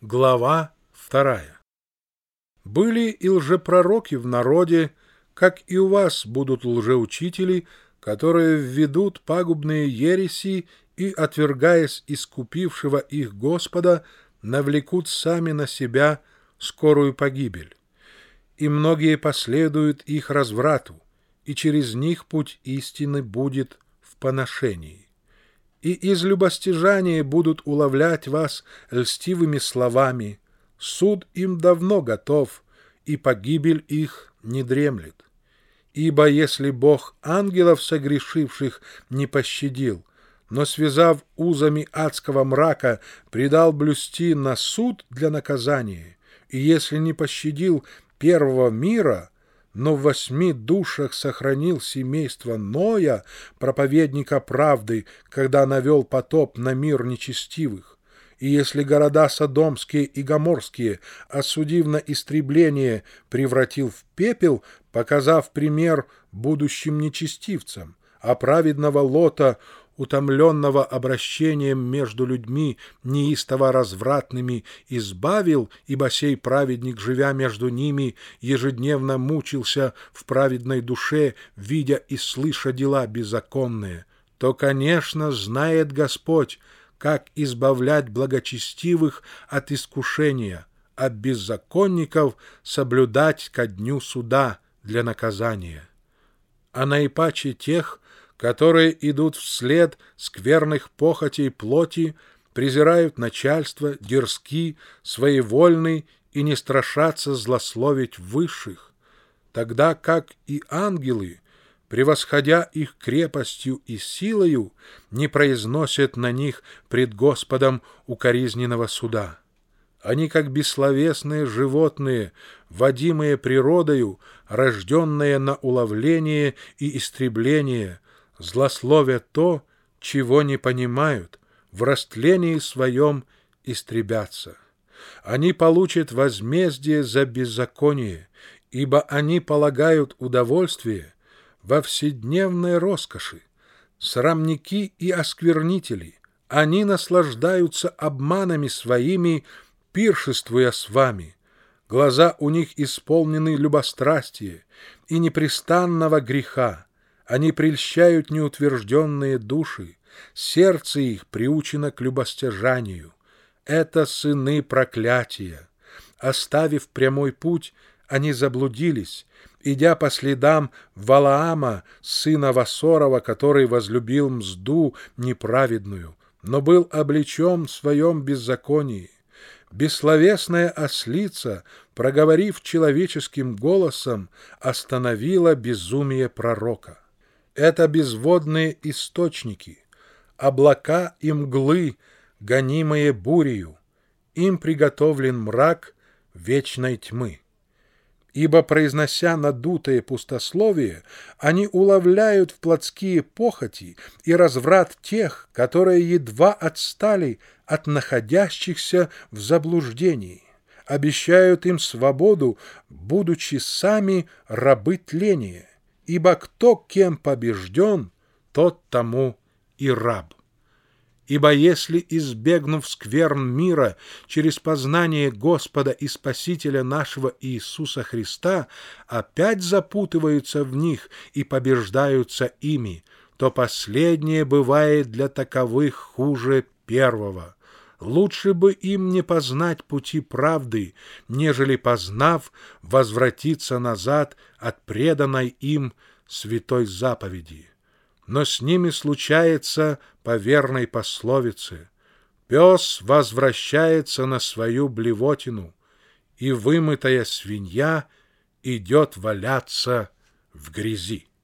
Глава 2. Были и лжепророки в народе, как и у вас будут лжеучители, которые введут пагубные ереси и, отвергаясь искупившего их Господа, навлекут сами на себя скорую погибель. И многие последуют их разврату, и через них путь истины будет в поношении. И из любостяжания будут уловлять вас льстивыми словами. Суд им давно готов, и погибель их не дремлет. Ибо если Бог ангелов согрешивших не пощадил, но, связав узами адского мрака, предал блюсти на суд для наказания, и если не пощадил первого мира, но в 8 душах сохранил семейство Ноя, проповедника правды, когда навел потоп на мир нечестивых, и если города Содомские и Гоморские, осудив на истребление, превратил в пепел, показав пример будущим нечестивцам, а праведного Лота, утомленного обращением между людьми неистово развратными, избавил, ибо сей праведник, живя между ними, ежедневно мучился в праведной душе, видя и слыша дела беззаконные, то, конечно, знает Господь, как избавлять благочестивых от искушения, а беззаконников соблюдать ко дню суда для наказания. А наипаче тех, которые идут вслед скверных похотей плоти, презирают начальство, дерзки, своевольны и не страшатся злословить высших, тогда как и ангелы, превосходя их крепостью и силою, не произносят на них пред Господом укоризненного суда. Они, как бессловесные животные, водимые природою, рожденные на уловление и истребление, злословят то, чего не понимают, в растлении своем истребятся. Они получат возмездие за беззаконие, ибо они полагают удовольствие во вседневной роскоши. Срамники и осквернители, они наслаждаются обманами своими, пиршествуя с вами. Глаза у них исполнены любострастия и непрестанного греха. Они прельщают неутвержденные души, сердце их приучено к любостяжанию. Это сыны проклятия. Оставив прямой путь, они заблудились, идя по следам Валаама, сына Васорова, который возлюбил мзду неправедную, но был облечен в своем беззаконии. Бессловесная ослица, проговорив человеческим голосом, остановила безумие пророка. Это безводные источники, облака и мглы, гонимые бурею. Им приготовлен мрак вечной тьмы. Ибо, произнося надутое пустословие, они уловляют в плотские похоти и разврат тех, которые едва отстали от находящихся в заблуждении, обещают им свободу, будучи сами рабы тления. Ибо кто кем побежден, тот тому и раб. Ибо если, избегнув скверн мира через познание Господа и Спасителя нашего Иисуса Христа, опять запутываются в них и побеждаются ими, то последнее бывает для таковых хуже первого. Лучше бы им не познать пути правды, нежели, познав, возвратиться назад от преданной им святой заповеди. Но с ними случается по верной пословице: пес возвращается на свою блевотину, и вымытая свинья идет валяться в грязи.